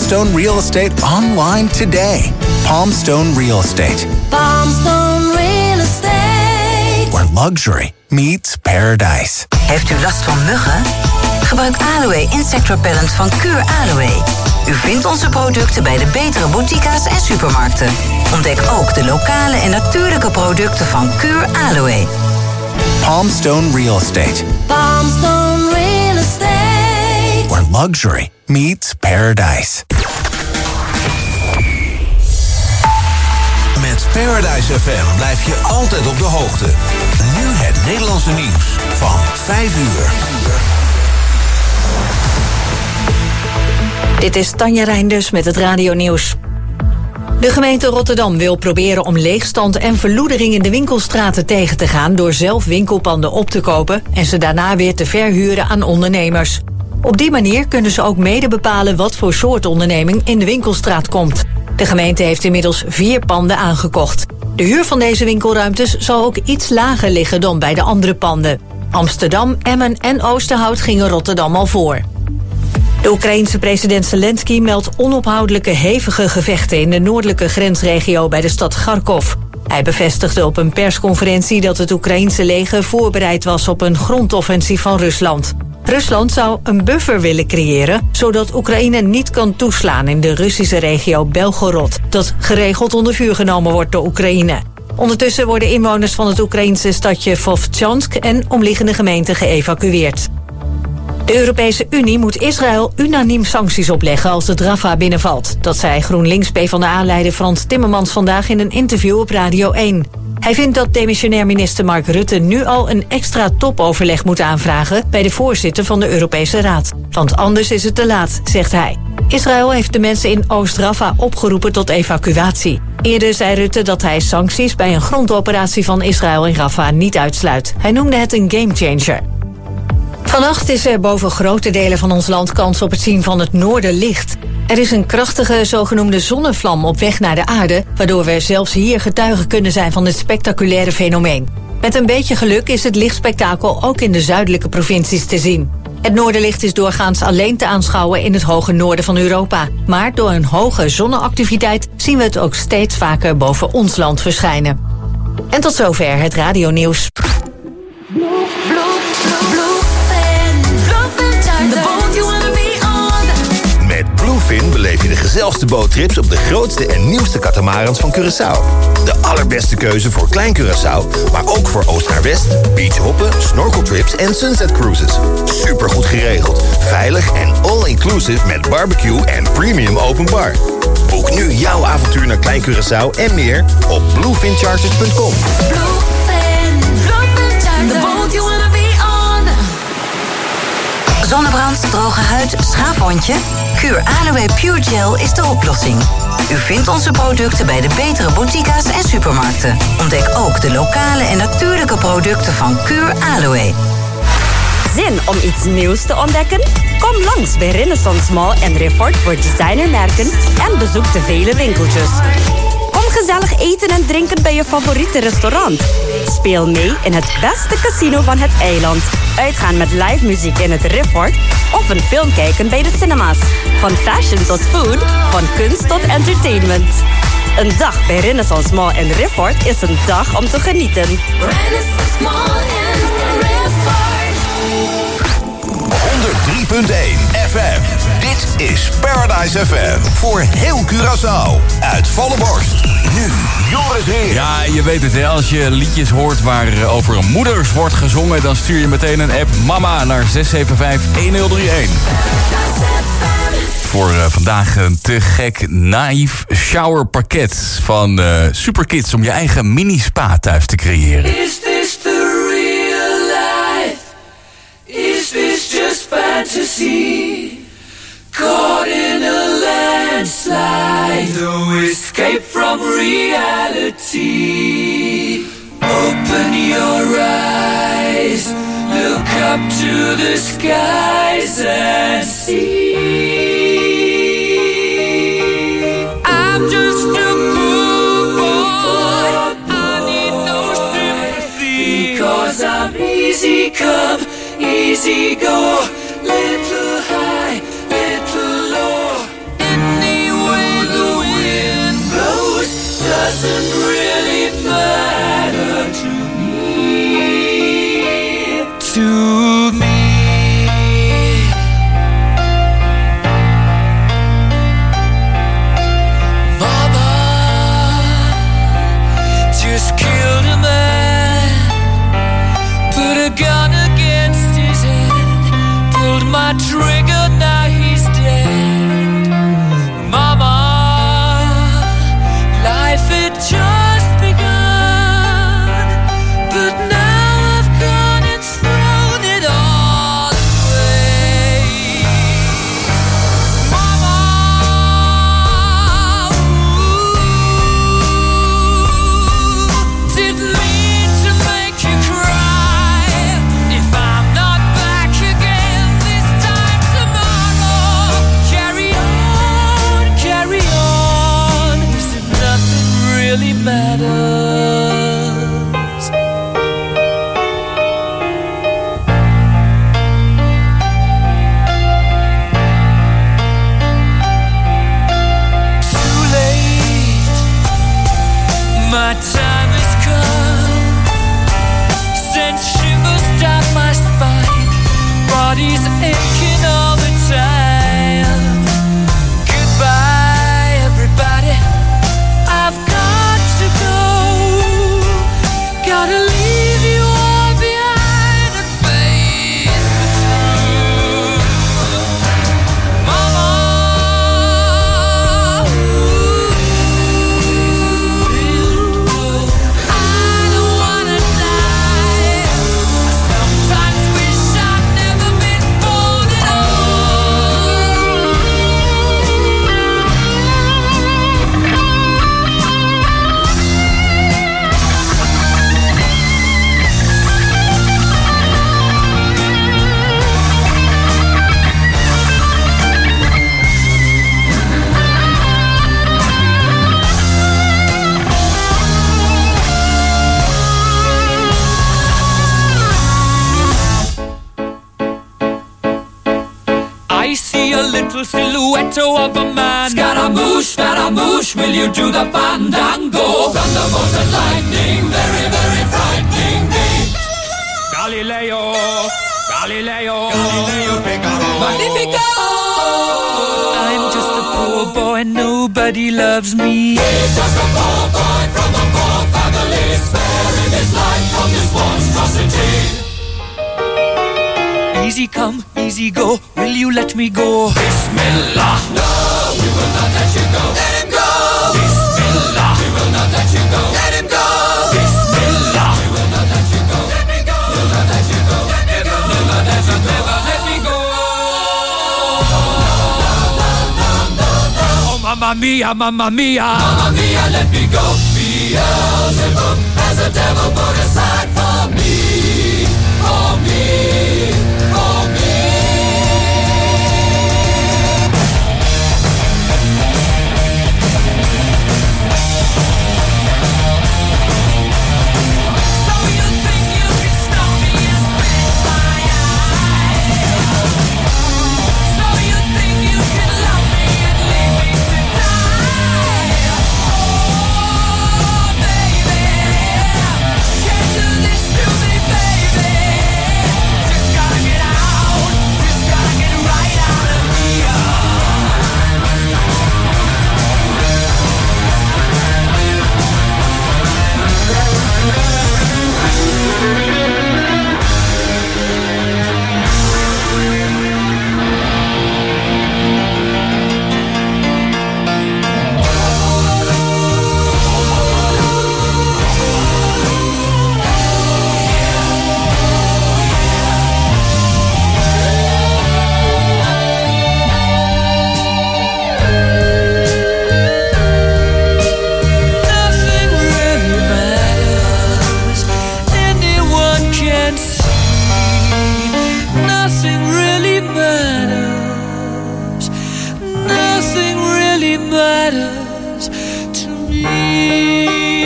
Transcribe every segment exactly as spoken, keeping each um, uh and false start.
Palmstone Real Estate online today. Palmstone Real Estate. Palmstone Real Estate. Where luxury meets paradise. Heeft u last van muggen? Gebruik Aloe Insect Repellent van Cure Aloe. U vindt onze producten bij de betere boutiques en supermarkten. Ontdek ook de lokale en natuurlijke producten van Cure Aloe. Palmstone Real Estate. Palmstone Real Estate. Where luxury meets paradise. Met Paradise F M blijf je altijd op de hoogte. Nu het Nederlandse nieuws van vijf uur. Dit is Tanja Reinders met het radionieuws. De gemeente Rotterdam wil proberen om leegstand en verloedering in de winkelstraten tegen te gaan door zelf winkelpanden op te kopen en ze daarna weer te verhuren aan ondernemers. Op die manier kunnen ze ook mede bepalen wat voor soort onderneming in de winkelstraat komt. De gemeente heeft inmiddels vier panden aangekocht. De huur van deze winkelruimtes zal ook iets lager liggen dan bij de andere panden. Amsterdam, Emmen en Oosterhout gingen Rotterdam al voor. De Oekraïense president Zelensky meldt onophoudelijke hevige gevechten in de noordelijke grensregio bij de stad Kharkov. Hij bevestigde op een persconferentie dat het Oekraïense leger voorbereid was op een grondoffensief van Rusland. Rusland zou een buffer willen creëren, zodat Oekraïne niet kan toeslaan in de Russische regio Belgorod, dat geregeld onder vuur genomen wordt door Oekraïne. Ondertussen worden inwoners van het Oekraïense stadje Vovchansk en omliggende gemeenten geëvacueerd. De Europese Unie moet Israël unaniem sancties opleggen als het Rafah binnenvalt. Dat zei GroenLinks-PvdA-leider Frans Timmermans vandaag in een interview op Radio één. Hij vindt dat demissionair minister Mark Rutte nu al een extra topoverleg moet aanvragen bij de voorzitter van de Europese Raad. Want anders is het te laat, zegt hij. Israël heeft de mensen in Oost-Rafah opgeroepen tot evacuatie. Eerder zei Rutte dat hij sancties bij een grondoperatie van Israël in Rafah niet uitsluit. Hij noemde het een gamechanger. Vannacht is er boven grote delen van ons land kans op het zien van het noorderlicht. Er is een krachtige zogenoemde zonnevlam op weg naar de aarde, waardoor we zelfs hier getuigen kunnen zijn van dit spectaculaire fenomeen. Met een beetje geluk is het lichtspektakel ook in de zuidelijke provincies te zien. Het noorderlicht is doorgaans alleen te aanschouwen in het hoge noorden van Europa. Maar door een hoge zonneactiviteit zien we het ook steeds vaker boven ons land verschijnen. En tot zover het radionieuws. Met Bluefin beleef je de gezelligste boottrips op de grootste en nieuwste katamarans van Curaçao. De allerbeste keuze voor Klein Curaçao, maar ook voor oost naar west, beachhoppen, snorkeltrips en sunset cruises. Supergoed geregeld, veilig en all-inclusive met barbecue en premium open bar. Boek nu jouw avontuur naar Klein Curaçao en meer op bluefin charters punt com. Bluefin, Bluefin, the boat you wanna be on. Zonnebrand, droge huid, schaafwondje? Cure Aloe Pure Gel is de oplossing. U vindt onze producten bij de betere boutiques en supermarkten. Ontdek ook de lokale en natuurlijke producten van Cure Aloe. Zin om iets nieuws te ontdekken? Kom langs bij Renaissance Mall en Refort voor designermerken en bezoek de vele winkeltjes. Kom gezellig eten en drinken bij je favoriete restaurant. Speel mee in het beste casino van het eiland. Uitgaan met live muziek in het Refort of een film kijken bij de cinema's. Van fashion tot food, van kunst tot entertainment. Een dag bij Renaissance Mall en Refort is een dag om te genieten. Renaissance Mall and Refort. honderd drie punt één F M. Dit is Paradise F M. Voor heel Curaçao. Uit volle borst. Nu Joris Heer. Ja, je weet het, hè. Als je liedjes hoort waar over moeders wordt gezongen, dan stuur je meteen een app Mama naar zes zeven vijf een nul drie een. Voor uh, vandaag een te gek naïef showerpakket van uh, Superkids om je eigen mini-spa thuis te creëren. Is this the real life? Is this just fantasy? Caught in a landslide, no escape from reality. Open your eyes, look up to the skies and see. I'm just a poor boy, I need no sympathy, because I'm easy come, easy go, little high, little low. In silhouette of a man. Scaramouche, Scaramouche, will you do the fandango? Thunderbolt and lightning, very, very frightening me. Galileo, Galileo, Galileo Figaro. Magnifico! I'm just a poor boy, nobody loves me. He's just a poor boy from a poor family, sparing his life from this monstrosity. Easy come, easy go, will you let me go? Bismillah, no, we will not let you go. Let him go! Bismillah, we will not let you go. Let him go! Bismillah, we will not let you go. Let me go! We'll not let you go. Let me go! We'll not let you go. Let me go! Oh, mamma mia, mamma mia, mamma mia, let me go. Beelzebub has a devil put aside for me, for me, for me. So you think you can stop me and spit my eye? So you think you can love me and leave me to die? Oh, baby, can't do this to me, baby. Just gotta get out, just gotta get right out of here. Nothing really matters. Anyone can see. Nothing really matters. Nothing really matters to me.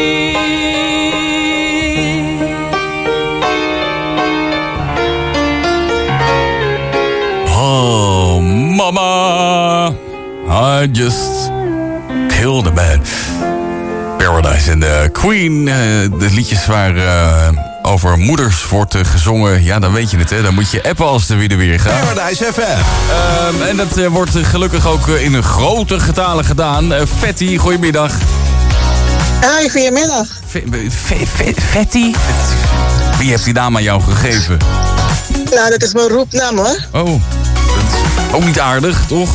Oh, mama, I just killed a man. Paradise en de Queen, eh, de liedjes waar eh, over moeders wordt eh, gezongen. Ja, dan weet je het, hè. Dan moet je appen als de weer weer gaat. Paradise F M. Ehm, en dat eh, wordt eh, gelukkig ook eh, in een grote getalen gedaan. Eh Fatty, goedemiddag. Hoi, goedemiddag. Fe- fe- fe- Fatty? Wie heeft die naam aan jou gegeven? Nou, dat is mijn roepnaam hoor. Oh, dat is ook niet aardig, toch?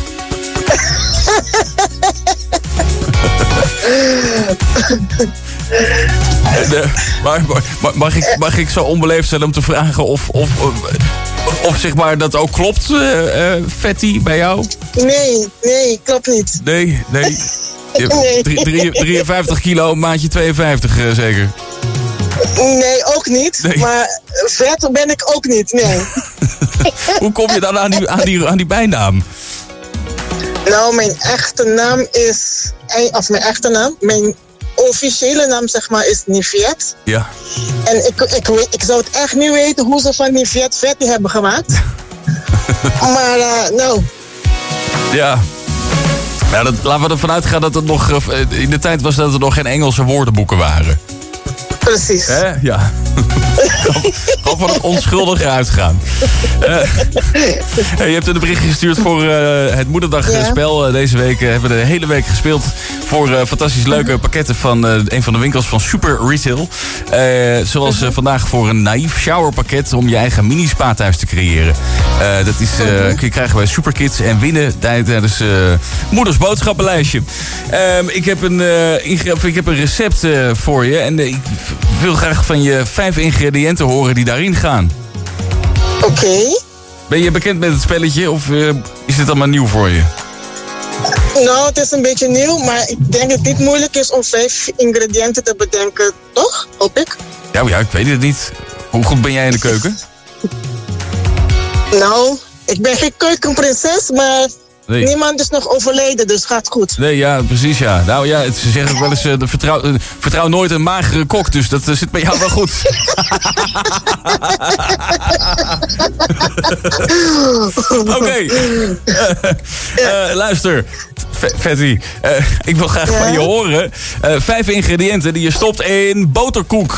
De, maar, maar mag, ik, mag ik zo onbeleefd zijn om te vragen of, of, of, of zeg maar dat ook klopt, uh, uh, Fatty, bij jou? Nee, nee, klopt niet. Nee, nee. Je, Nee. drie- drie- drieënvijftig kilo, maatje tweeënvijftig uh, zeker. Nee, ook niet. Nee. Maar vet ben ik ook niet, nee. Hoe kom je dan aan die, aan die, aan die bijnaam? Nou, mijn echte naam is... Of mijn echte naam, mijn officiële naam zeg maar is Niviet. Ja. En ik, ik, weet, ik zou het echt niet weten hoe ze van Niviet Fatty hebben gemaakt. Maar uh, nou, Ja. Nou, dat, laten we ervan uitgaan dat het nog... uh, in de tijd was dat er nog geen Engelse woordenboeken waren. precies. Hè? Ja. Gewoon van het onschuldige uitgaan. Uh, je hebt een berichtje gestuurd voor uh, het Moederdagspel. Ja. Uh, deze week uh, hebben we de hele week gespeeld voor uh, fantastisch leuke pakketten van uh, een van de winkels van Super Retail. Uh, zoals uh, vandaag voor een naïef showerpakket om je eigen mini-spa thuis te creëren. Uh, dat is, uh, kun je krijgen bij Superkids en winnen tijdens uh, Moeders boodschappenlijstje. Uh, ik, heb een, uh, inge- ik heb een recept uh, voor je en uh, ik wil graag van je vijf ingrediënten horen die daarin gaan. Oké. Okay. Ben je bekend met het spelletje of uh, is dit allemaal nieuw voor je? Nou, het is een beetje nieuw, maar ik denk dat het niet moeilijk is om vijf ingrediënten te bedenken, toch? Hoop ik. Ja, ja, ik weet het niet. Hoe goed ben jij in de keuken? Nou, ik ben geen keukenprinses, maar Nee. Niemand is nog overleden, dus gaat goed. Nee, ja, precies, ja. Nou ja, het, ze zeggen ook wel eens, uh, de vertrouw, uh, vertrouw nooit een magere kok, dus dat uh, zit bij jou wel goed. Oké. Okay. Uh, uh, luister, Fatty, uh, ik wil graag ja? van je horen. Uh, vijf ingrediënten die je stopt in boterkoek.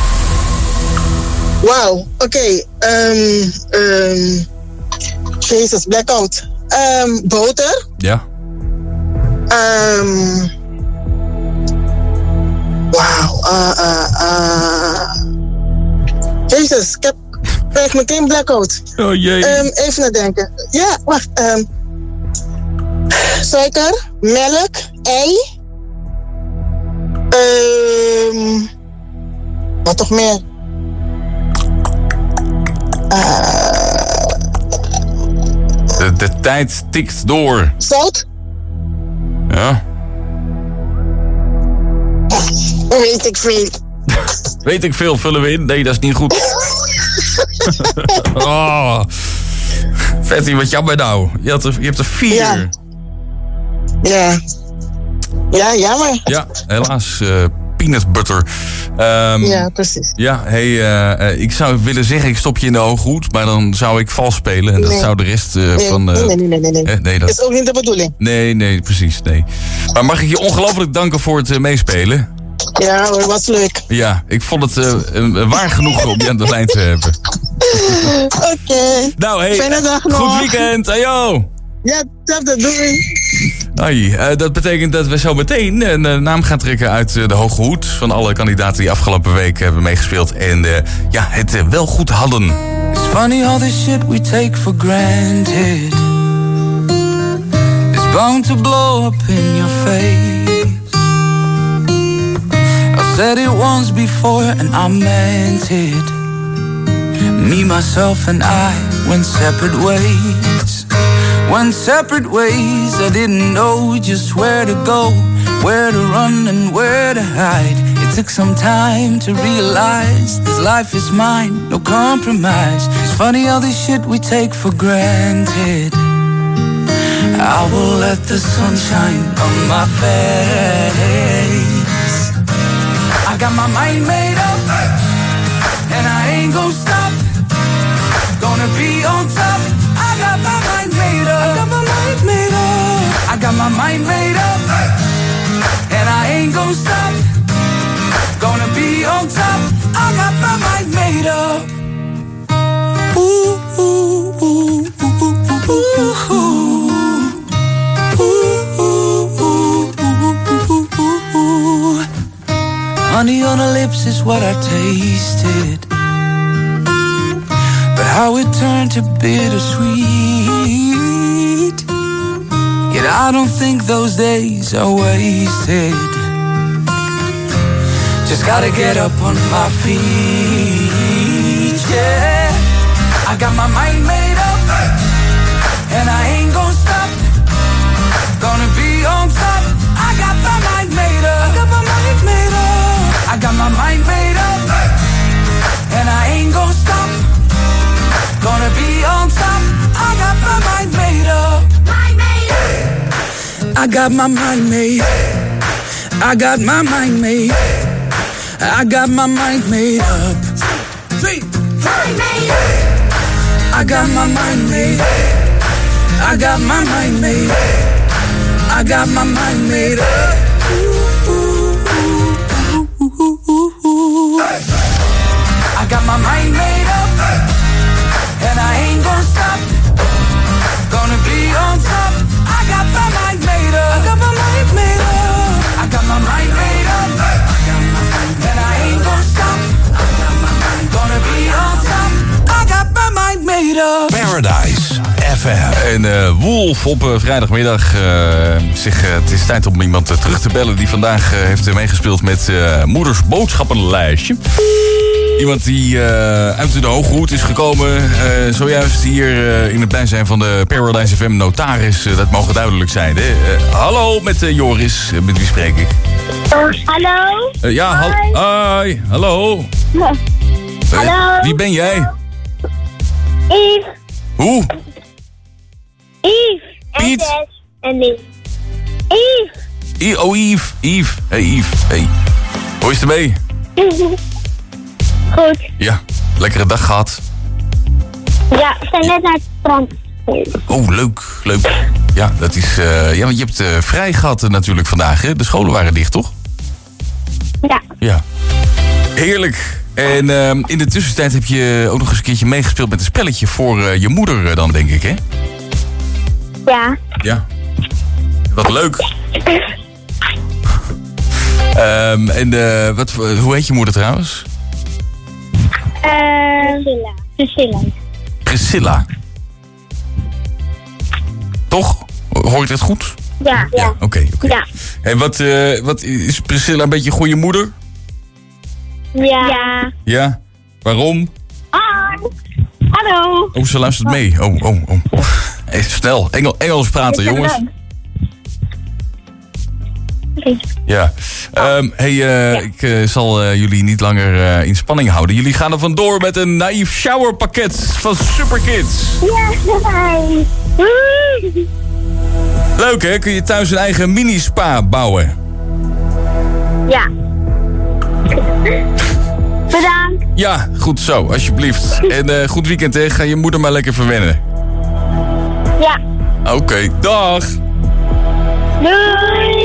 Wauw, oké. Okay. Um, um, Jezus, blackout. Um, boter. Ja. Um, Wauw. Uh, uh, uh. Jezus, ik heb krijg meteen blackout. Oh jee. Um, even nadenken. Ja, wacht. Um, suiker, melk, ei. Um, wat toch meer? Uh, de, de tijd tikt door. Zout? Ja. Weet ik veel. Weet ik veel, vullen we in? Nee, dat is niet goed. Oh. Fatty, wat jammer nou. Je, had er, je hebt er vier. Ja. Ja, ja jammer. Ja, helaas. Uh, peanut butter. Um, ja, precies. Ja, hey, uh, uh, ik zou willen zeggen, ik stop je in de ooghoed, maar dan zou ik vals spelen en dat nee. zou de rest uh, nee, van... Uh, nee, nee, nee, nee. nee. Eh, nee dat is ook niet de bedoeling. Nee, nee, precies, nee. Maar mag ik je ongelooflijk danken voor het uh, meespelen? Ja hoor, was leuk. Ja, ik vond het uh, uh, waar genoeg om je aan de lijn te hebben. Oké. Okay. Nou, hey, fijne dag nog. Goed weekend, ayo! Ja, hetzelfde, doei. Ai, uh, dat betekent dat we zo meteen een uh, naam gaan trekken uit uh, de hoge hoed van alle kandidaten die afgelopen week hebben meegespeeld en uh, ja, het uh, wel goed hadden. It's funny all the shit we take for granted is bound to blow up in your face. I said it once before and I meant it. Me, myself and I went separate ways. Went separate ways, I didn't know just where to go, where to run and where to hide. It took some time to realize this life is mine, no compromise. It's funny all this shit we take for granted. I will let the sun shine on my face. I got my mind made up, and I ain't gon' stop. Gonna be on top. I got my mind made up. I got my mind made up. I got my mind made up. And I ain't gon' stop. Gonna be on top. I got my mind made up. Ooh, ooh, ooh, ooh, ooh, ooh, ooh. Honey on her lips is what I tasted. But how it turned to bittersweet. Yet I don't think those days are wasted. Just gotta get up on my feet, yeah. I got my mind made up, and I ain't gon' stop. Gonna be on top. I got my mind made up. I got my mind made up. I got my mind made up, and I ain't gon' stop. Gonna be on top. I got my mind made up. Mind made up. I got my mind made. I got my mind made. I got my mind made up. Three, mind made up. I got my mind made. I got my mind made. I got my mind made up. I got my mind made up. And I ain't gon' stop. Gonna be on top. I got my mind made up. I got my mind made up. I got my mind made up. And I ain't gon' stop. Gonna be on top. I got my mind made up. Paradise F M. En uh, Wolf op uh, vrijdagmiddag. Uh, zich, uh, het is tijd om iemand uh, terug te bellen die vandaag uh, heeft uh, meegespeeld met uh, Moeders boodschappenlijstje. Iemand die uh, uit de hoge hoed is gekomen. Uh, zojuist hier uh, in het bijzijn van de Paradise F M notaris. Uh, dat mogen duidelijk zijn. Hè? Uh, hallo met uh, Joris. Uh, met wie spreek ik? Hallo. Uh, ja, ha- hi. Hallo. Ja. Uh, Hallo. Wie ben jij? Yves. Hoe? Yves. Piet? Tess en Lief. Yves. I- oh, Yves. Yves. Hey, Yves. Hey. Hoe is het ermee? Goed. Ja, lekkere dag gehad. Ja, we zijn net naar het strand. Oh, leuk, leuk. Ja, dat is... Uh, ja, want je hebt uh, vrij gehad uh, natuurlijk vandaag, hè? De scholen waren dicht, toch? Ja. Ja. Heerlijk. En uh, in de tussentijd heb je ook nog eens een keertje meegespeeld met een spelletje voor uh, je moeder uh, dan, denk ik, hè? Ja. Ja. Wat leuk. um, en uh, wat, hoe heet je moeder trouwens? Uh, Priscilla. Priscilla. Priscilla. Toch? Hoor je het goed? Ja. Ja, oké. Okay, okay. Ja. En wat, uh, wat is Priscilla een beetje een goede moeder? Ja. Ja. Ja? Waarom? Ah. Hallo. Oh, ze luistert mee. Oh, oh, oh. Hey, snel. Engel, Engels praten, jongens. Okay. Ja. Um, hey, uh, ja. ik uh, zal uh, jullie niet langer uh, in spanning houden. Jullie gaan er vandoor met een naïef showerpakket van Superkids. Ja, fijn. Leuk, hè? Kun je thuis een eigen mini-spa bouwen? Ja. Bedankt. Ja, goed zo, alsjeblieft. En uh, goed weekend, hè? Ga je moeder maar lekker verwennen. Ja. Oké, okay, dag. Doei.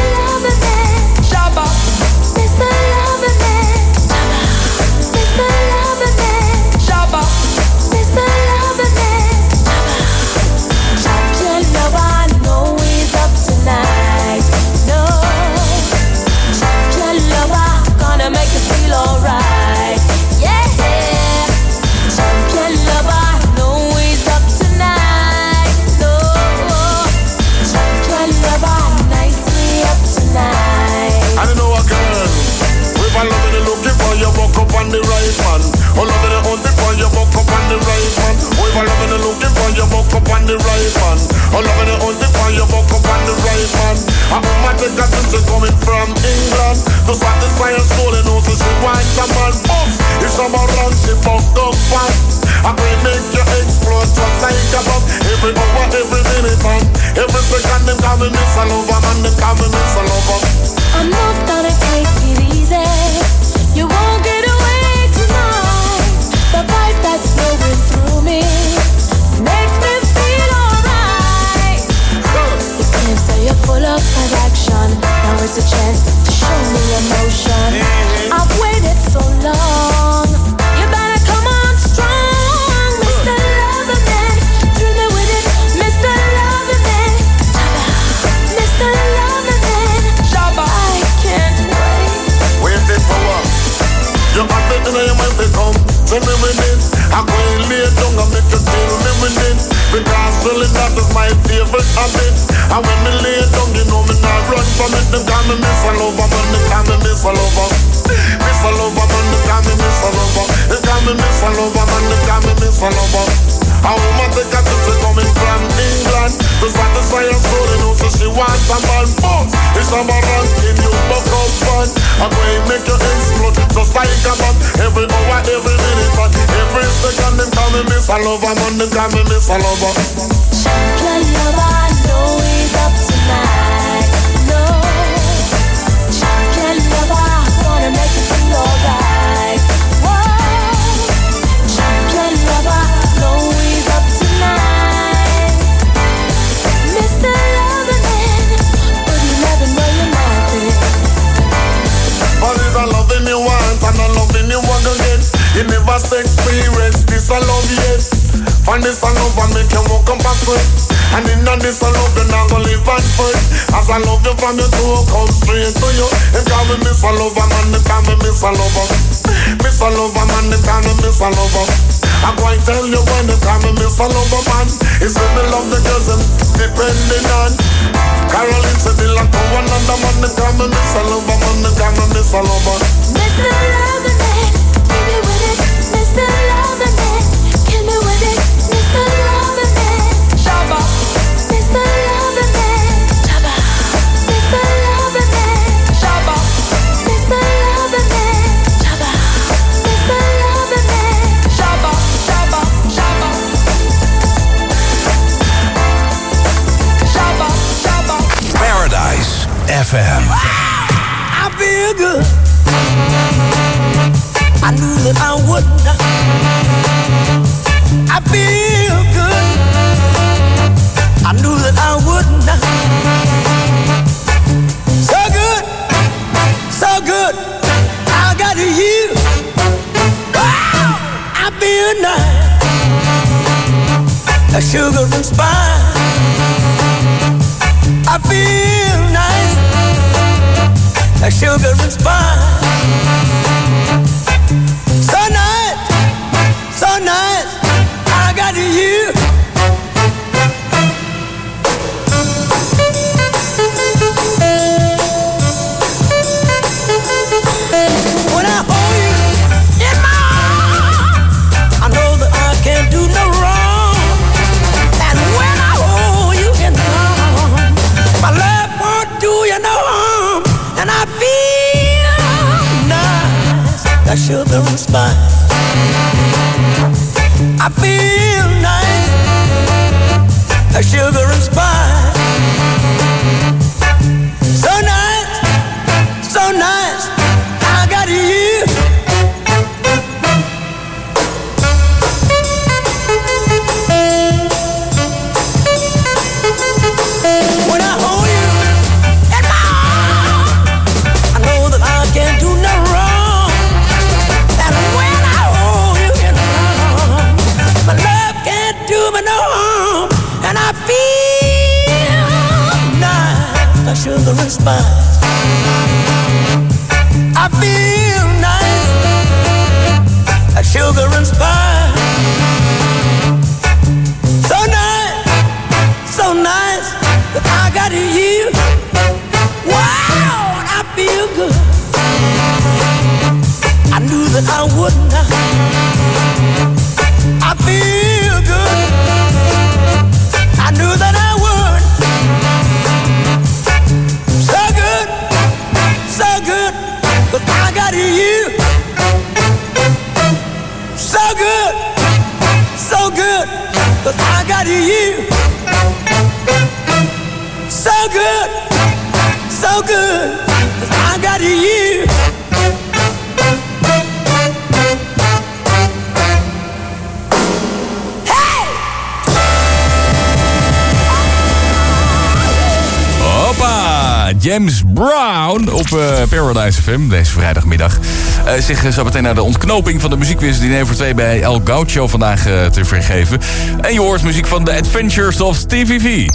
On the right man, oh loving the hunt for your buck up on the right man. We were loving the looking for your buck up on the right man. Oh loving the hunt for your buck up on the right man. A woman take a sister coming from England to satisfy her soul and also she wants a man bust. If someone runs, she bust up fast. I can make you explode just like a bomb. Every hour, every minute, man. Every second, them call me Miss Lover, man. Them call me Miss Lover. I'm not gonna take it easy. You won't get away tonight. The vibe that's flowing through me makes me feel alright. You can't say you're full of action. Now it's a chance to show me emotion. I've waited so long. You better come on strong, Mister Loverman. Do me with it, Mister Loverman. Mister Loverman. I can't wait. Wait it for what? You have it in your mind to come to me with it. I'm going to lay down and make you feel me with it. Because feeling that is my favorite habit. And when me lay down, you know me not run from it. Them call me Miss Lover, man, they call me Miss Lover. Miss Lover, man, they call me Miss Lover. They call me Miss Lover, man, they call me Miss Lover. A woman take a sister coming from England to satisfy her soul, you know, so she wants a man boss. It's a man ranking you, buck up fun. I'm going to make you explode just like a bomb. Every hour, every minute, man. Every second, them call me Miss Lover, man, them call me Miss Lover. Champion lover, I know he's up tonight. No, champion lover, I wanna make you feel alright. Whoa, champion lover, I know he's up tonight. Mister Loverman, would you never know your mouth is? But it's a loving you want and a loving you want again. You never experience this a love yet. Find this a love and make you walk up and sweat. And in this a love you not gonna live and fight. As I love you from your toe, come straight to you. They call me Miss a Lover, man, they call me Miss a Lover. Miss a Lover, man, they call me Miss a Lover. I'm going to tell you when they call me Miss a Lover, man. It's when me love the girls I'm depending on. Caroline said they like one another, man, they call me Miss a Lover, man, they call me Miss a Lover. Mister Loverman, give me with it, Mister Loverman, kill me with it, Mister Loverman. Shabba, Mister Loverman, Shabba, Mister Loverman, Shabba, Mister Loverman, Shabba, Mister Loverman, Shabba, Shabba, Shabba. F M. Wow, I feel good. I knew that I would not. I feel good. I knew that I would not. So good, so good. I got you. Wow, I feel nice. A sugar and spice. I feel nice. A sugar and spice. So nice, so nice. I got you. When I hold you in my arms, I know that I can't do no wrong. And when I hold you in my arms, my love won't do you no harm. And I feel nice, that sugar and spice. I feel nice, that sugar and spice. So nice, so nice, I got you. When I hold you in my arms, I know that I can't do no wrong. And when I hold you in my arms, my love can't do me no harm. And I feel nice, like sugar and spice. I feel nice, like sugar and spice. So nice, so nice, that I got you. Wow, and I feel good. I knew that I would not. I feel good. I knew that I would. So good, so good, but I got you. So good, so good, but I got you. So good, so good, but I got you. Hoppa, James Brown op uh, Paradise F M deze vrijdagmiddag. Uh, zich uh, zo meteen naar de ontknoping van de muziekquiz diner voor twee bij El Gaucho vandaag uh, te vergeven. En je hoort muziek van The Adventures of Stevie V.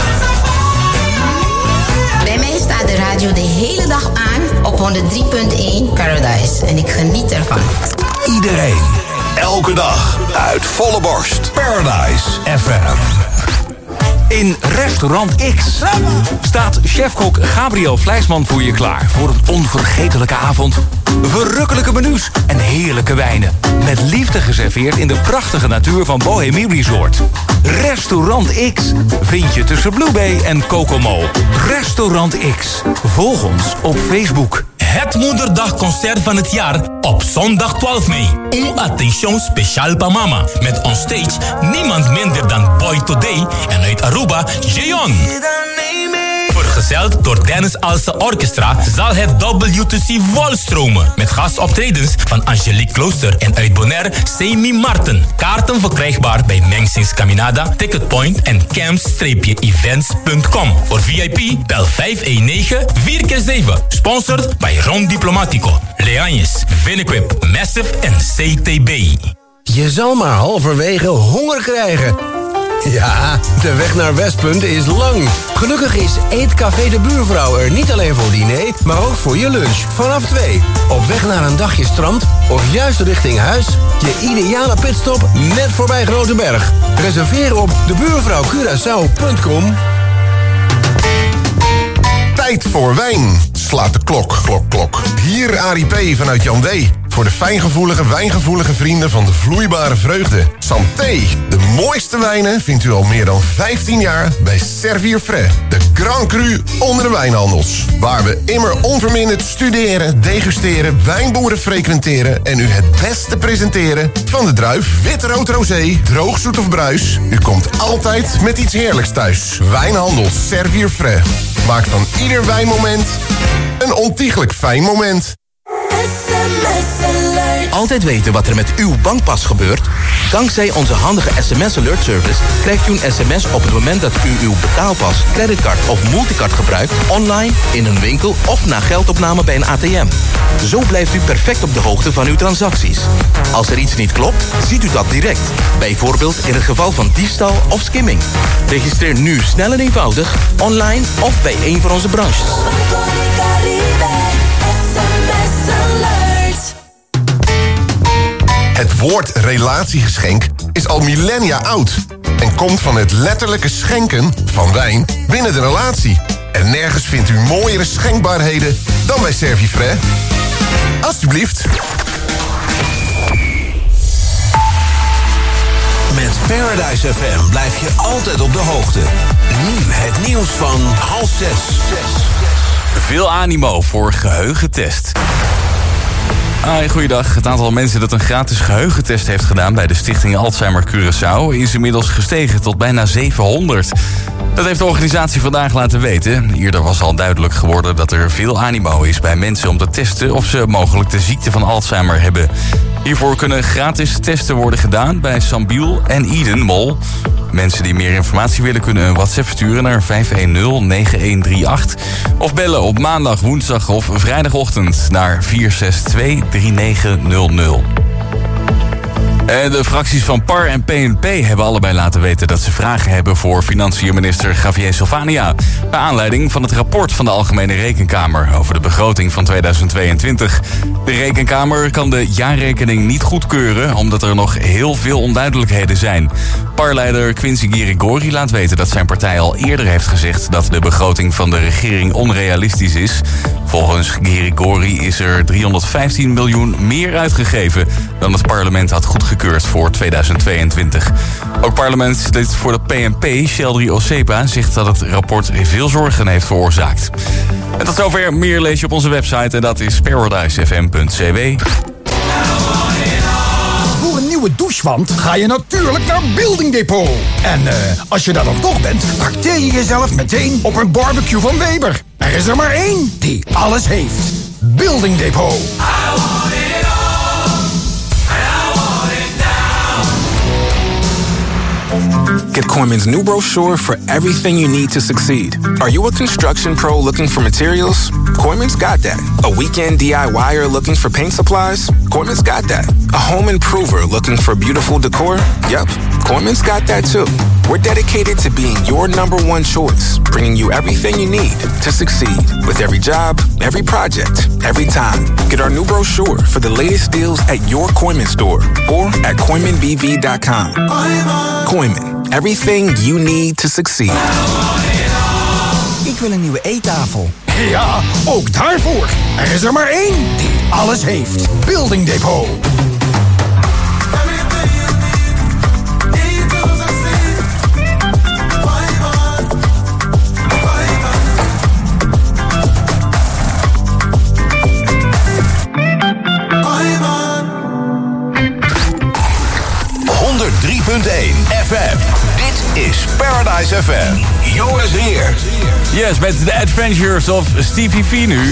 Bij mij staat de radio de hele dag aan op honderd drie punt één Paradise. En ik geniet ervan. Iedereen, elke dag, uit volle borst. Paradise F M. In Restaurant X staat chefkok Gabriel Vlijsman voor je klaar voor een onvergetelijke avond. Verrukkelijke menus en heerlijke wijnen. Met liefde geserveerd in de prachtige natuur van Bohemie Resort. Restaurant X vind je tussen Blue Bay en Kokomo. Restaurant X. Volg ons op Facebook. Het moederdagconcert van het jaar op zondag twaalf mei. Un attention speciaal pa mama. Met on stage niemand minder dan Boy Today en uit Aruba, Jeon. Vergezeld door Dennis Alse Orchestra zal het W T C volstromen. Met gastoptredens van Angelique Klooster en uit Bonaire, Semi Martin. Kaarten verkrijgbaar bij Mengsings Caminada, Ticketpoint en camps events punt com. Voor V I P bel vijf een negen vier keer zeven. Sponsored bij Ron Diplomatico, Leanjes, Vinequip, Massive en C T B. Je zal maar halverwege honger krijgen. Ja, de weg naar Westpunt is lang. Gelukkig is Eetcafé de Buurvrouw er niet alleen voor diner, maar ook voor je lunch. Vanaf twee. Op weg naar een dagje strand of juist richting huis. Je ideale pitstop net voorbij Groteberg. Reserveer op de buurvrouw curaçao punt com. Tijd voor wijn. Slaat de klok, klok, klok. Hier Arie P. vanuit Jan W. Voor de fijngevoelige, wijngevoelige vrienden van de vloeibare vreugde. Santé, de mooiste wijnen vindt u al meer dan vijftien jaar bij Servier Frais. De Grand Cru onder de wijnhandels. Waar we immer onverminderd studeren, degusteren, wijnboeren frequenteren en u het beste presenteren van de druif, wit, rood, rosé, droogzoet of bruis. U komt altijd met iets heerlijks thuis. Wijnhandels Servier Frais. maakt van ieder wijnmoment een ontiegelijk fijn moment. Altijd weten wat er met uw bankpas gebeurt? Dankzij onze handige S M S Alert Service krijgt u een sms op het moment dat u uw betaalpas, creditcard of multicard gebruikt, online, in een winkel of na geldopname bij een A T M. Zo blijft u perfect op de hoogte van uw transacties. Als er iets niet klopt, ziet u dat direct. Bijvoorbeeld in het geval van diefstal of skimming. Registreer nu snel en eenvoudig, online of bij een van onze branches. Het woord relatiegeschenk is al millennia oud en komt van het letterlijke schenken van wijn binnen de relatie. En nergens vindt u mooiere schenkbaarheden dan bij Servifrais. Alsjeblieft. Met Paradise F M blijf je altijd op de hoogte. Nu het nieuws van half zes. Veel animo voor geheugentest. Ah, goeiedag. Het aantal mensen dat een gratis geheugentest heeft gedaan bij de Stichting Alzheimer Curaçao is inmiddels gestegen tot bijna zevenhonderd. Dat heeft de organisatie vandaag laten weten. Eerder was al duidelijk geworden dat er veel animo is bij mensen om te testen of ze mogelijk de ziekte van Alzheimer hebben. Hiervoor kunnen gratis testen worden gedaan bij Sambiel en Eden Mol. Mensen die meer informatie willen kunnen een WhatsApp sturen naar vijf een nul negen een drie acht... of bellen op maandag, woensdag of vrijdagochtend naar vier zes twee drie negen nul nul. En de fracties van P A R en P N P hebben allebei laten weten dat ze vragen hebben voor financiën-minister Javier Solvania. Naar aanleiding van het rapport van de Algemene Rekenkamer over de begroting van tweeduizend tweeëntwintig. De Rekenkamer kan de jaarrekening niet goedkeuren omdat er nog heel veel onduidelijkheden zijn. P A R-leider Quincy Girigori laat weten dat zijn partij al eerder heeft gezegd dat de begroting van de regering onrealistisch is. Volgens Girigori is er driehonderdvijftien miljoen meer uitgegeven dan het parlement had goedgekeurd voor tweeduizend tweeëntwintig. Ook parlementslid voor de P N P, Sheldry Osepa, zegt dat het rapport veel zorgen heeft veroorzaakt. En tot zover, meer lees je op onze website en dat is paradise f m punt c w. Voor een nieuwe douchewand ga je natuurlijk naar Building Depot. En uh, als je daar dan toch bent, trakteer je jezelf meteen op een barbecue van Weber. Er is er maar één die alles heeft. Building Depot. Get Kooiman's new brochure for everything you need to succeed. Are you a construction pro looking for materials? Kooiman's got that. A weekend DIYer looking for paint supplies? Kooiman's got that. A home improver looking for beautiful decor? Yep, Kooiman's got that too. We're dedicated to being your number one choice, bringing you everything you need to succeed with every job, every project, every time. Get our new brochure for the latest deals at your Kooiman store or at Kooiman B V dot com. Kooiman. Everything you need to succeed. Ik wil een nieuwe eettafel. Ja, ook daarvoor. Er is er maar één die alles heeft. Building Depot. honderd drie punt één F M. Dit is Paradise F M. Joris Heer. Yes, met The Adventures of Stevie V nu.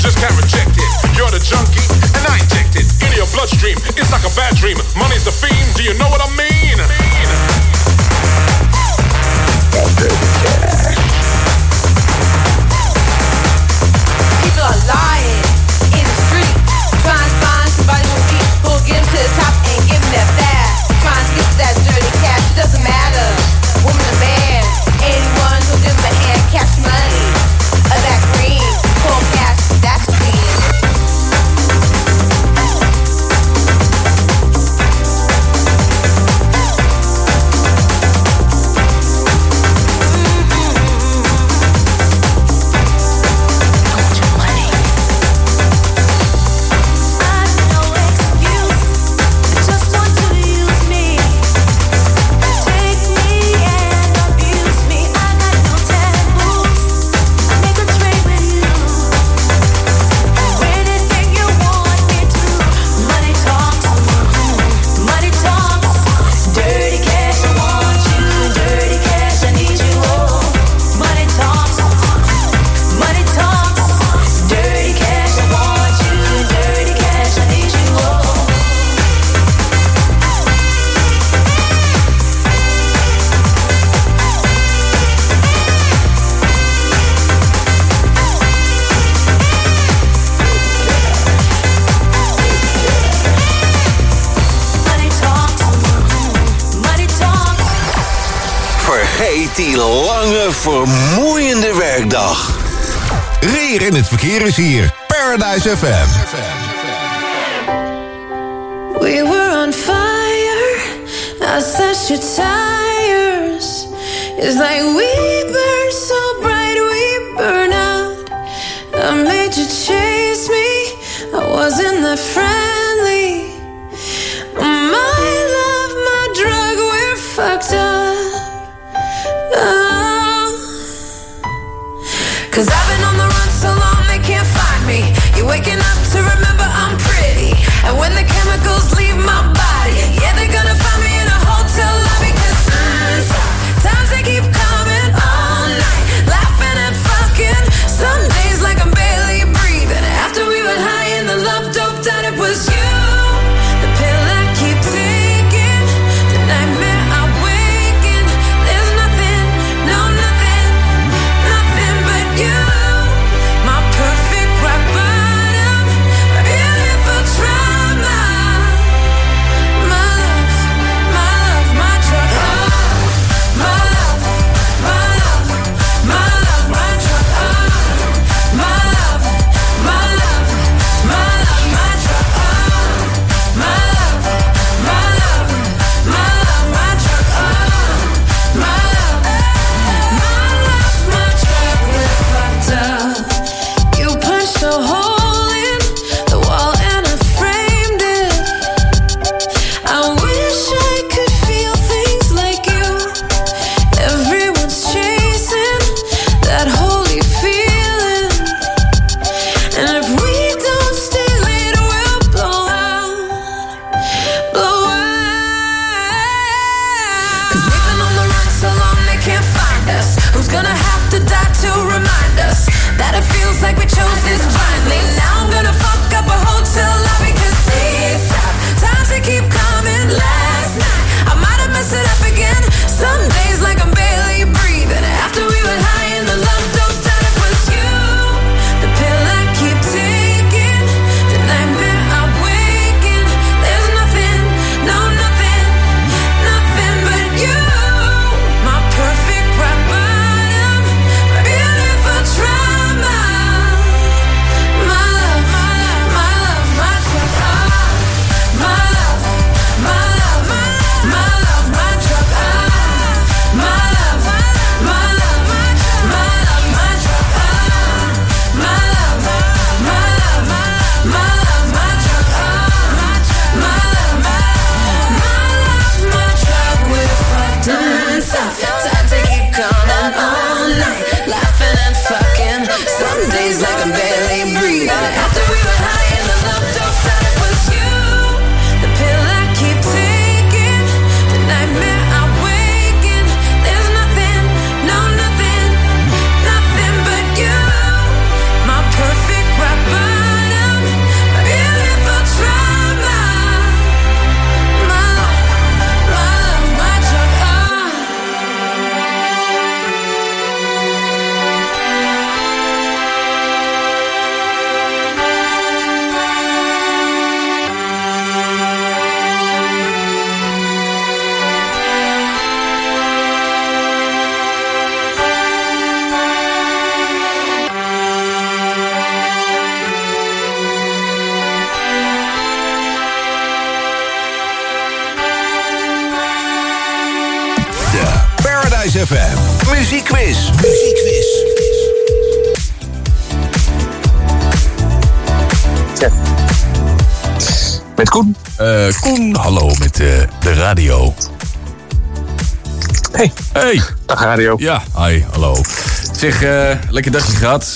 just can't reject it. You're the junkie, and I inject it into your bloodstream. It's like a bad dream. Money's the fiend. Do you know what I mean? People are lying in the street, trying to find somebody who'll be who'll get them to the top and give them that fast. Trying to get to that dirty cash, it doesn't matter. Woman or man, anyone who'll give them a hand, cash money, or that green, cold cash, that's clean. Die lange, vermoeiende werkdag. Regen in het verkeer is hier. Paradise F M. We were on fire. I slashed your tires. It's like we burn so bright, we burn out. I made you chase me. I wasn't that friendly. My love, my drug, we're fucked up. Cause I've been on the run so long they can't find me. You're waking up to remember I'm pretty. And when the chemicals leave my body, yeah, they're gonna find me in a hotel lobby. Cause mm, times they keep coming all night, laughing and fucking. Some days like I'm barely breathing. After we were high in the love dope, died it was Paradise F M. Muziekquiz. Muziekquiz. Met Koen. Uh, Koen, hallo met uh, de radio. Hey. Hey. Dag radio. Ja, hi, hallo. Zeg, uh, lekker dagje gehad?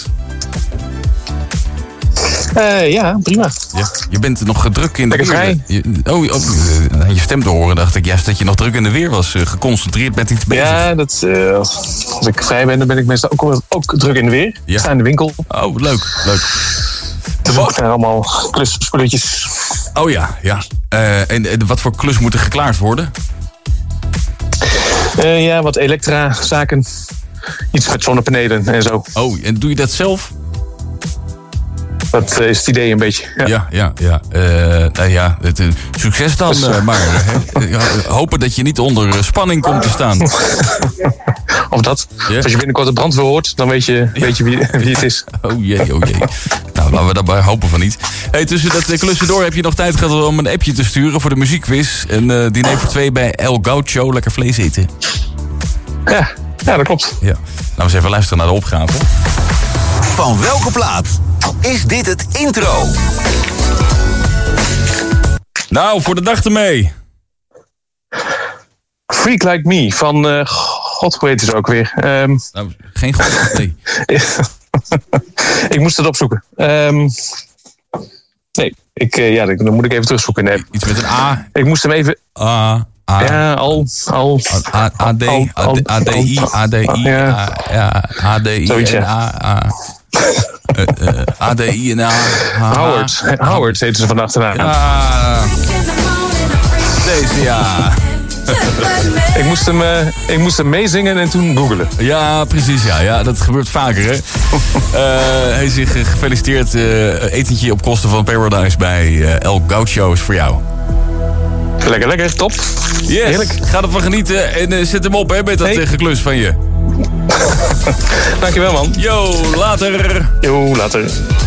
Uh, ja, prima. Ja, je bent nog druk in de lekker weer. vrij. Je, oh, oh, uh, je stem te horen dacht ik juist dat je nog druk in de weer was. Uh, geconcentreerd met iets bezig. Ja, dat, uh, als ik vrij ben, dan ben ik meestal ook, ook druk in de weer. Ja. Ik sta in de winkel. Oh, leuk, leuk. Er zijn allemaal klusspulletjes. Oh ja, ja. Uh, en, en wat voor klus moet er geklaard worden? Uh, ja, wat elektra-zaken. Iets met zonnepanelen en zo. Oh, en doe je dat zelf? Dat is het idee een beetje. Ja, ja, ja. ja. Uh, nou ja, het, uh, succes dan uh, maar. Uh, hopen dat je niet onder spanning komt te staan. Of dat. Yeah. Als je binnenkort de brandweer hoort, dan weet je, weet je wie, wie het is. Oh jee, oh jee. Nou, laten we daarbij hopen van niet. Hey, tussen dat klussen door heb je nog tijd gehad om een appje te sturen voor de muziekquiz. Een uh, diner voor twee bij El Gaucho. Lekker vlees eten. Ja, ja dat klopt. Ja. Nou, we eens even luisteren naar de opgave. Van welke plaat is dit het intro? Nou, voor de dag ermee. Freak Like Me van... Uh, God, hoe heet het ook weer? Um, nou, geen god, nee. Ik moest het opzoeken. Um, nee, ik, uh, ja, dan moet ik even terugzoeken. Nee. Iets met een A. Ik moest hem even... A. A. Ja, al, al. A, A, D, al, al, A, D, I, A, D, I, ja. A, A, D, I, Zoiets, ja. A, A. Uh, uh, A, D, I en A. Howard. Howard heten ze van achternaam. Ja. Deze, ja. ik, moest hem, uh, ik moest hem meezingen en toen googelen. Ja, precies. Ja, ja, dat gebeurt vaker, hè. uh, hij zich uh, gefeliciteerd. Uh, etentje op kosten van Paradise bij uh, El Gaucho is voor jou. Lekker, lekker. Top. Yes. Heerlijk. Ga ervan genieten en uh, zet hem op, hè, met dat hey. uh, geklus van je. Dankjewel, man. Yo, later. Yo, later.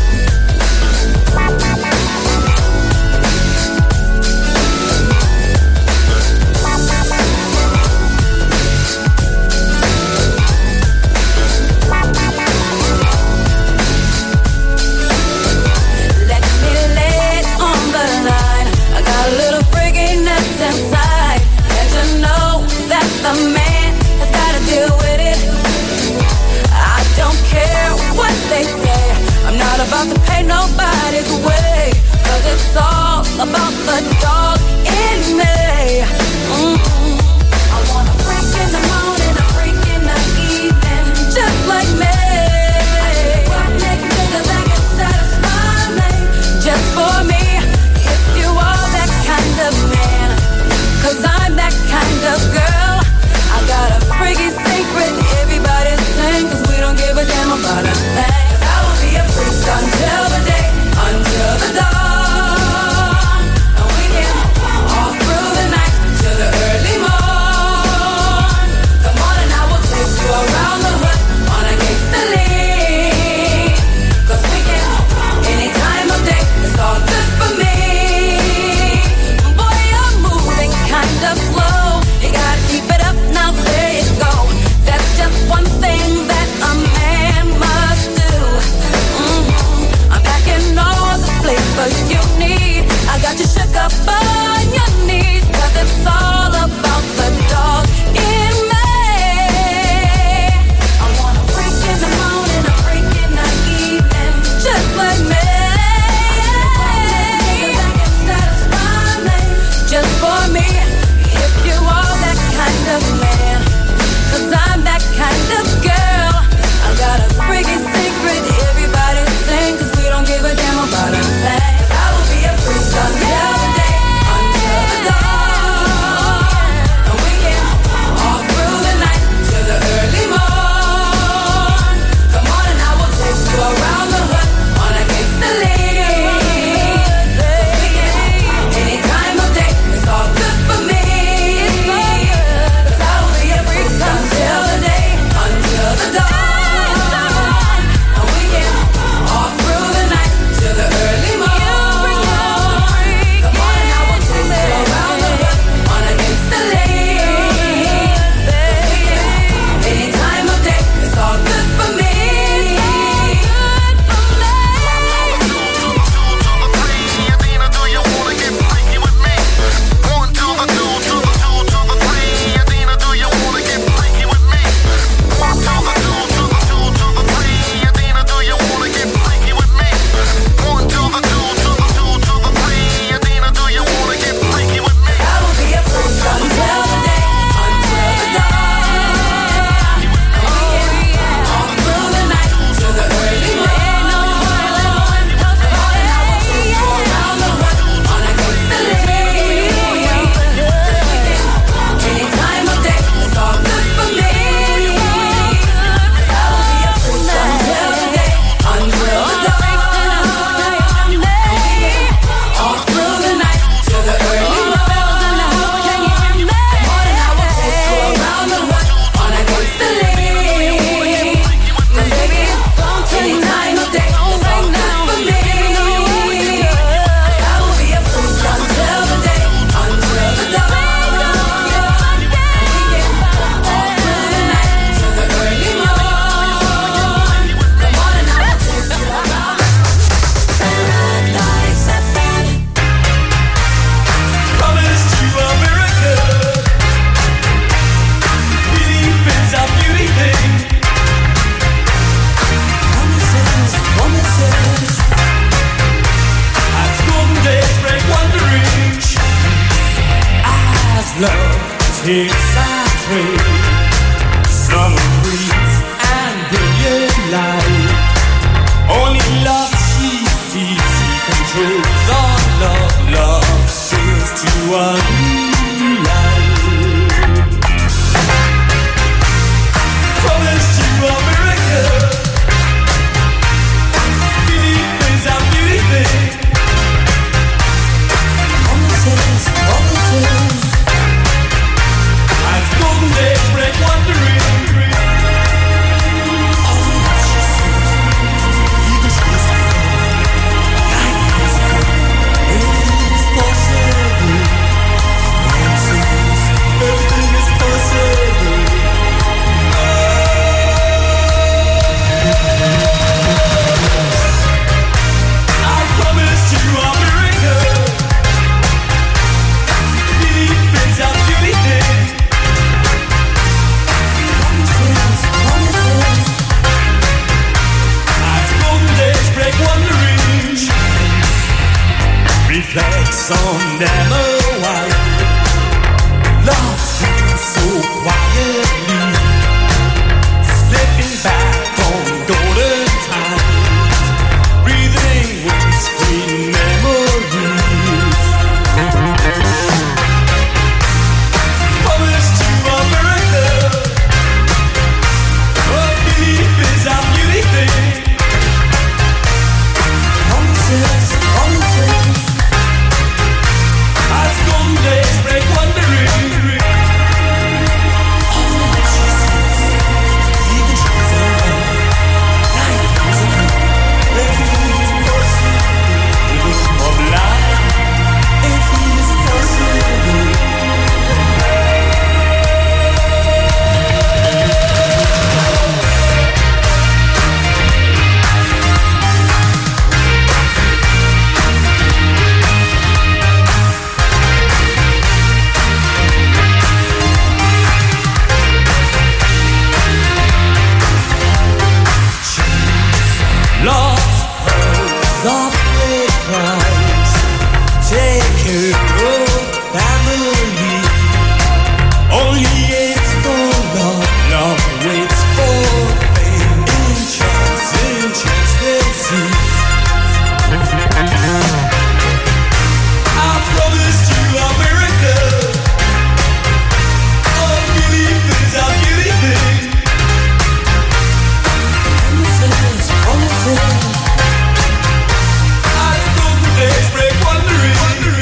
About to pay nobody's way, cause it's all about the dog in me. Mm-hmm. I want a freak in the morning, a freak in the evening, just like me. Rough neck niggas that can satisfy me, just for me. If you are that kind of man, cause I'm that kind of girl. I got a freaky secret, everybody's saying, cause we don't give a damn about a thing. Until the day, until the dawn, and we can politics and trade, summer breeze and brilliant light. Only love she sees, she controls all love. Love sails to a new life. Promised you a miracle. Believe is our beauty thing. Promises, promises. As golden days break wandering. Reflects on them a while. Love sings so quietly, slipping back on golden times, breathing with sweet memories. Promised you a miracle. A belief is our beauty thing. Promises, promises. As golden days break wandering. All that she sees, even she's alone. Life is a dream, everything is possible. Rhythm of life, everything is possible. Lost pearls of great price. Take care of family. Only it's for love, love waits for fame. In chance, in chance they'll see. I promised you a miracle. A belief is our beauty thing. Promises, promises. As golden days break wandering.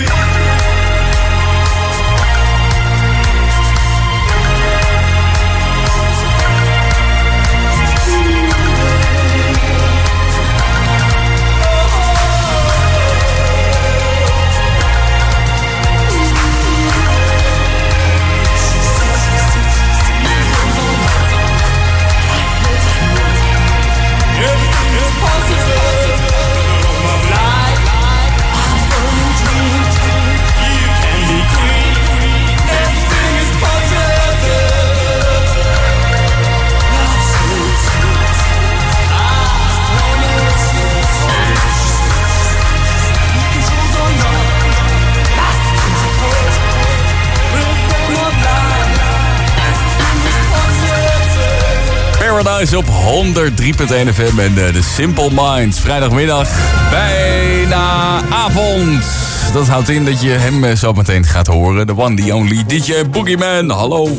Everything is possible. Of life, I'm gonna dream. You can be queen. Everything is possible. Love so sweet. I promise you. You can choose or not. That's my heart. Rhythm of life. Everything is possible. Paradise op honderd drie punt één F M en uh, de Simple Minds. Vrijdagmiddag, bijna avond. Dat houdt in dat je hem uh, zo meteen gaat horen. De one, the only D J Boogeyman. Hallo.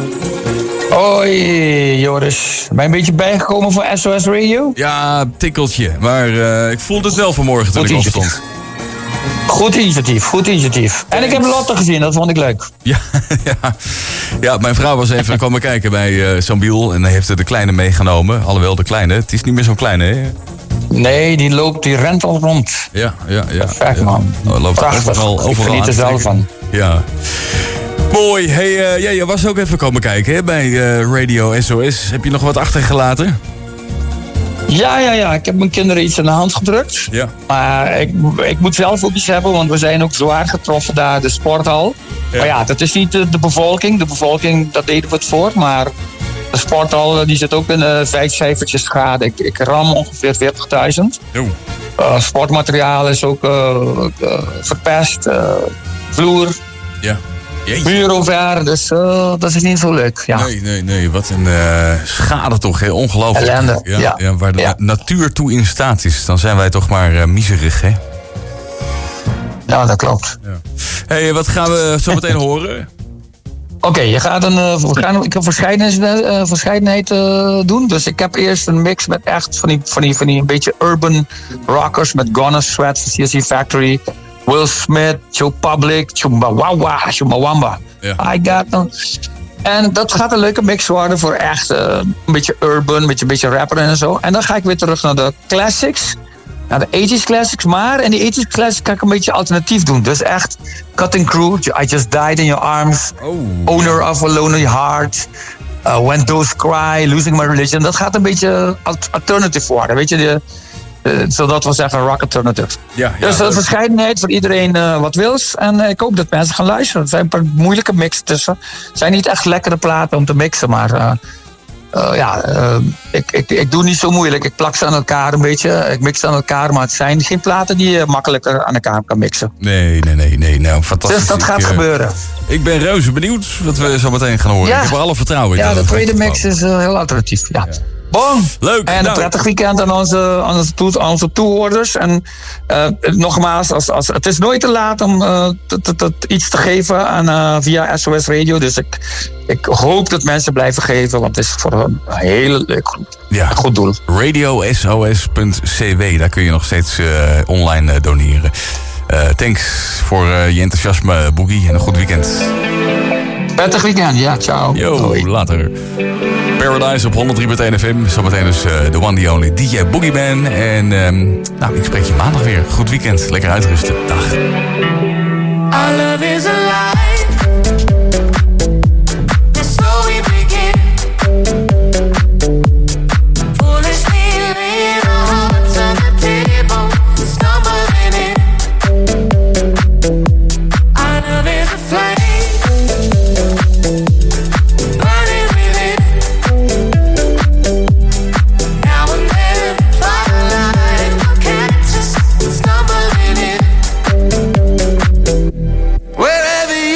Hoi Joris, ben je een beetje bijgekomen voor S O S Radio? Ja, tikkeltje. Maar uh, ik voelde het wel vanmorgen toen Goed ik initiatief. opstond. Goed initiatief, goed initiatief. En ik heb Lotte gezien, dat vond ik leuk. Ja, ja. ja, mijn vrouw was even komen kijken bij uh, Sambiel en heeft de kleine meegenomen. Alhoewel, de kleine, het is niet meer zo'n kleine, hè? Nee, die loopt, die rent al rond. Ja, ja, ja. Perfect, ja. man. Oh, loopt Prachtig. overal, overal ik geniet aan er te zelf trekken. van. Ja. Mooi. Hey, uh, ja, je was ook even komen kijken hè, bij uh, Radio S O S. Heb je nog wat achtergelaten? Ja, ja, ja. Ik heb mijn kinderen iets in de hand gedrukt. Ja. Maar ik, ik moet zelf ook iets hebben, want we zijn ook zwaar getroffen daar, de sporthal. Ja. Maar ja, dat is niet de, de bevolking. De bevolking, daar deden we het voor. Maar de sporthal, die zit ook in uh, vijf cijfertjes schade. Ik, ik ram ongeveer veertigduizend. Uh, sportmateriaal is ook uh, uh, verpest. Uh, vloer. Ja. muren omver, dus uh, dat is niet zo leuk. Ja. Nee, nee, nee. Wat een uh, schade toch, hè? Ongelooflijk. Ellende, ja, ja. ja. Waar de ja. natuur toe in staat is, dan zijn wij toch maar uh, miserig, hè? Ja, dat klopt. Ja. Hey, wat gaan we zo meteen horen? Oké, okay, je gaat een, uh, we gaan een verscheidenheid, uh, verscheidenheid uh, doen. Dus ik heb eerst een mix met echt van die, van die, van die een beetje urban rockers met Gonna Sweat, C S C Factory, Will Smith, Joe Public, Chumbawamba, Chumbawamba. Ja. I got them. En dat gaat een leuke mix worden voor echt uh, een beetje urban, een beetje, een beetje rapper en zo. En dan ga ik weer terug naar de classics. Naar de eighties classics, maar in die eighties classics kan ik een beetje alternatief doen. Dus echt Cutting Crew, I Just Died in Your Arms, oh. Owner of a Lonely Heart, uh, When Those Cry, Losing My Religion. Dat gaat een beetje alternatief worden, weet je, de, uh, zodat we zeggen rock alternative. Ja, ja, dus een verscheidenheid voor iedereen uh, wat wils. En uh, ik hoop dat mensen gaan luisteren. Er zijn een paar moeilijke mixen tussen. Het zijn niet echt lekkere platen om te mixen, maar... Uh, Uh, ja, uh, ik, ik, ik doe niet zo moeilijk. Ik plak ze aan elkaar een beetje. Ik mix ze aan elkaar, maar het zijn geen platen die je makkelijker aan elkaar kan mixen. Nee, nee, nee. nee. Nou, fantastisch. Dus dat gaat ik, uh, gebeuren. Ik ben reuze benieuwd wat we zo meteen gaan horen. Ja. Ik heb er alle vertrouwen in. Ja, de tweede mix is uh, heel alternatief. Ja. ja. Bon. Leuk. En een nou. prettig weekend aan onze, aan onze, toe, aan onze toehoorders. En uh, nogmaals, als, als, het is nooit te laat om uh, t, t, t, iets te geven aan, uh, via S O S Radio. Dus ik, ik hoop dat mensen blijven geven, want het is voor een hele leuk ja. goed doel. radio S O S punt C W, daar kun je nog steeds uh, online uh, doneren. Uh, thanks voor uh, je enthousiasme, Boogie, en een goed weekend. Prettig weekend, ja, ciao. Yo, Hoi. Later. Paradise op honderd drie punt één F M. Zometeen dus de uh, one the only D J Boogieman. En um, nou, ik spreek je maandag weer. Goed weekend. Lekker uitrusten. Dag. Our love is alive. So we begin. Foolishly laying our hearts on the table. Stumbling in. Our love is a flame. Wherever you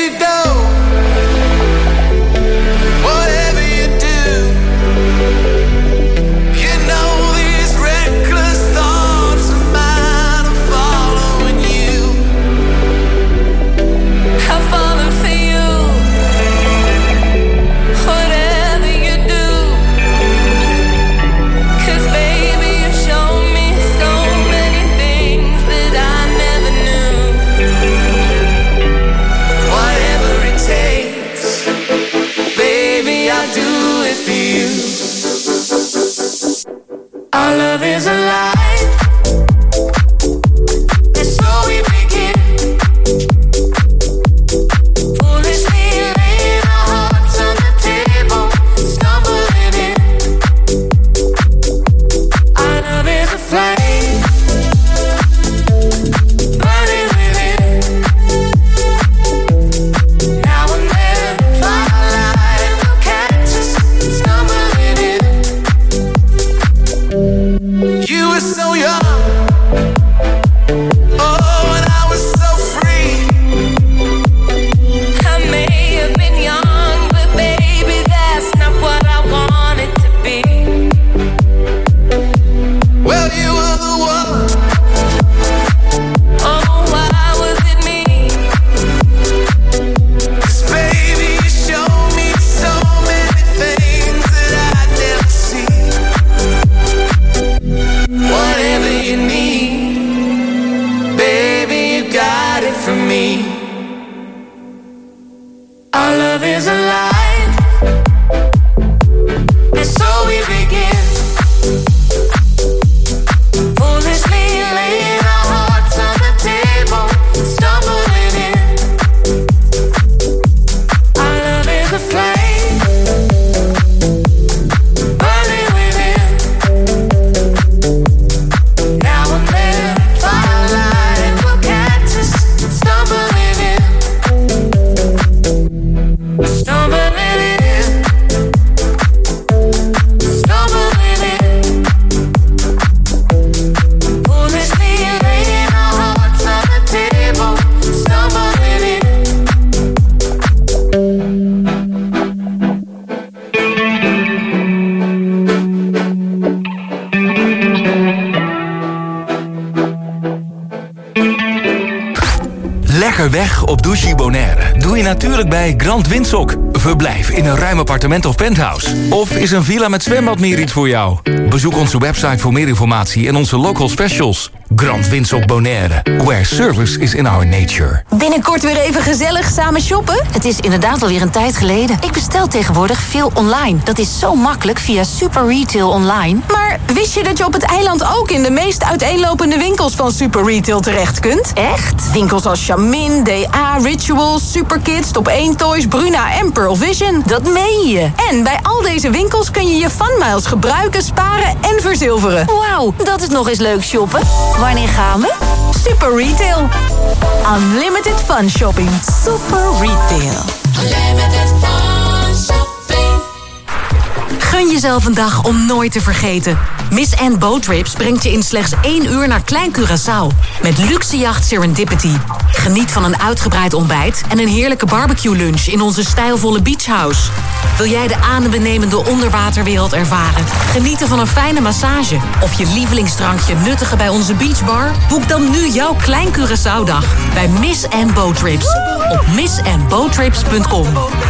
Lekker weg op Douchy Bonaire doe je natuurlijk bij Grand Windsock. Verblijf in een ruim appartement of penthouse. Of is een villa met zwembad meer iets voor jou? Bezoek onze website voor meer informatie en onze local specials. Grand Windsock Bonaire, where service is in our nature. Binnenkort weer even gezellig samen shoppen? Het is inderdaad alweer een tijd geleden. Ik bestel tegenwoordig veel online. Dat is zo makkelijk via Super Retail Online. Maar wist je dat je op het eiland ook in de meest uiteenlopende winkels van Super Retail terecht kunt? Echt? Winkels als Charmin, D A, Rituals, Superkids, Top één Toys, Bruna en Pearl Vision. Dat meen je. En bij al deze winkels kun je je funmiles gebruiken, sparen en verzilveren. Wauw, dat is nog eens leuk shoppen. Wanneer gaan we? Super Retail. Unlimited fun shopping. Super Retail. Unlimited fun shopping. Gun jezelf een dag om nooit te vergeten. Miss Anne Boat Trips brengt je in slechts één uur naar Klein Curaçao. Met luxe jacht Serendipity. Geniet van een uitgebreid ontbijt en een heerlijke barbecue lunch in onze stijlvolle beachhouse. Wil jij de adembenemende onderwaterwereld ervaren? Genieten van een fijne massage? Of je lievelingsdrankje nuttigen bij onze beachbar? Boek dan nu jouw Klein Curaçao-dag bij Miss Anne Boat Trips. Op miss anne boat trips punt com.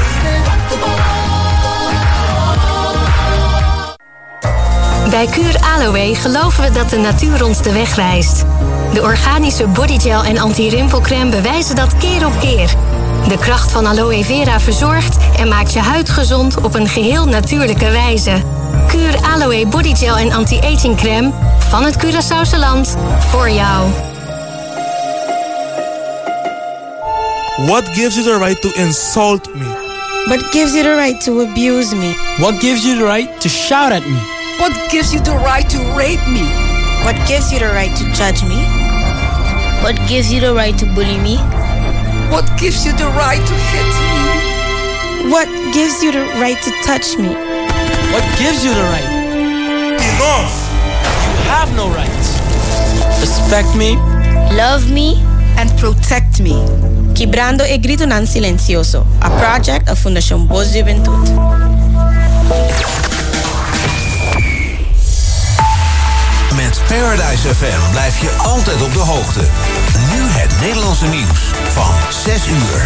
Bij Kuur Aloe geloven we dat de natuur ons de weg wijst. De organische bodygel en anti-rimpelcrème bewijzen dat keer op keer. De kracht van aloe vera verzorgt en maakt je huid gezond op een geheel natuurlijke wijze. Kuur Aloe bodygel en anti-aging crème van het Curaçaose land voor jou. What gives you the right to insult me? What gives you the right to abuse me? What gives you the right to shout at me? What gives you the right to rape me? What gives you the right to judge me? What gives you the right to bully me? What gives you the right to hit me? What gives you the right to touch me? What gives you the right? Enough! You have no rights. Respect me. Love me. And protect me. Quebrando e grito nan silencioso. A project of Fundación Voz Juventud. Met Paradise F M blijf je altijd op de hoogte. Nu het Nederlandse nieuws van zes uur.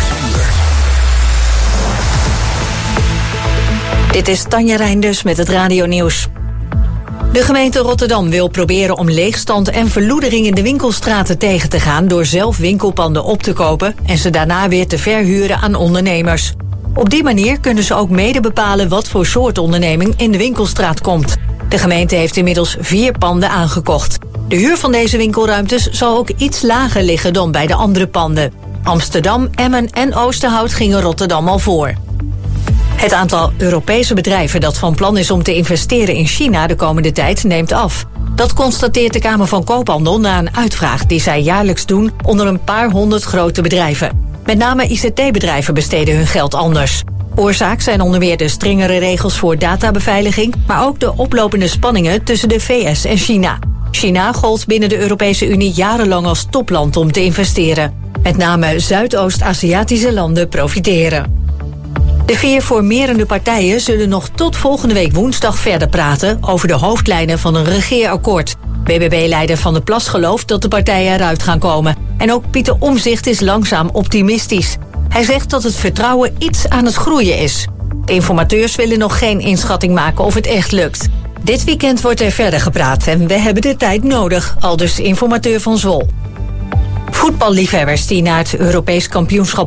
Dit is Tanja Reinders met het radionieuws. De gemeente Rotterdam wil proberen om leegstand en verloedering in de winkelstraten tegen te gaan door zelf winkelpanden op te kopen en ze daarna weer te verhuren aan ondernemers. Op die manier kunnen ze ook mede bepalen wat voor soort onderneming in de winkelstraat komt. De gemeente heeft inmiddels vier panden aangekocht. De huur van deze winkelruimtes zal ook iets lager liggen dan bij de andere panden. Amsterdam, Emmen en Oosterhout gingen Rotterdam al voor. Het aantal Europese bedrijven dat van plan is om te investeren in China de komende tijd neemt af. Dat constateert de Kamer van Koophandel na een uitvraag die zij jaarlijks doen onder een paar honderd grote bedrijven. Met name I C T-bedrijven besteden hun geld anders. Oorzaak zijn onder meer de strengere regels voor databeveiliging, maar ook de oplopende spanningen tussen de V S en China. China gold binnen de Europese Unie jarenlang als topland om te investeren. Met name Zuidoost-Aziatische landen profiteren. De vier formerende partijen zullen nog tot volgende week woensdag verder praten over de hoofdlijnen van een regeerakkoord. B B B-leider Van der Plas gelooft dat de partijen eruit gaan komen. En ook Pieter Omtzigt is langzaam optimistisch. Hij zegt dat het vertrouwen iets aan het groeien is. De informateurs willen nog geen inschatting maken of het echt lukt. Dit weekend wordt er verder gepraat en we hebben de tijd nodig, aldus informateur van Zwol. Voetballiefhebbers die naar het Europees kampioenschap